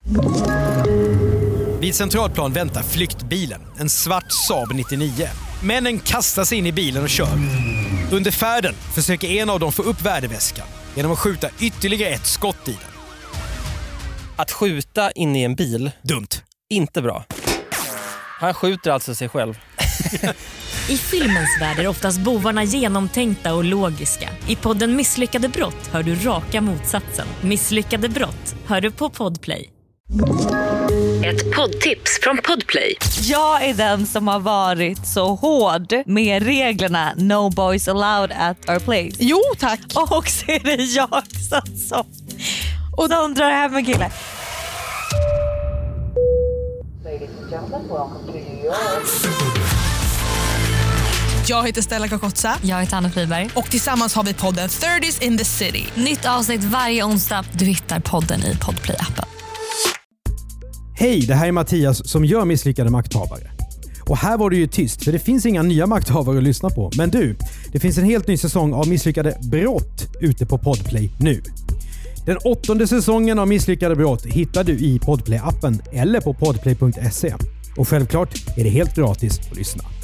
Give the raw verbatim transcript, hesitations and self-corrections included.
Vid Centralplan väntar flyktbilen, en svart Saab nittionio. Männen kastar sig in i bilen och kör. Under färden försöker en av dem få upp värdeväskan genom att skjuta ytterligare ett skott i den. Att skjuta in i en bil, dumt. Inte bra. Han skjuter alltså sig själv. I filmens värld är oftast bovarna genomtänkta och logiska. I podden Misslyckade brott hör du raka motsatsen. Misslyckade brott hör du på Podplay. Ett poddtips från Podplay. Jag är den som har varit så hård med reglerna No boys allowed at our place. Jo, tack. Och så är det jag som och de drar hem en kille. Jag heter Stella Kakotsa. Jag heter Anna Friberg. Och tillsammans har vi podden thirties in the city. Nytt avsnitt varje onsdag. Du hittar podden i Podplay-appen. Hej, det här är Mattias som gör Misslyckade makthavare. Och här var det ju tyst, för det finns inga nya makthavare att lyssna på. Men du, det finns en helt ny säsong av Misslyckade brott ute på Podplay nu. Den åttonde säsongen av Misslyckade brott hittar du i Podplay-appen eller på podplay punkt se. Och självklart är det helt gratis att lyssna.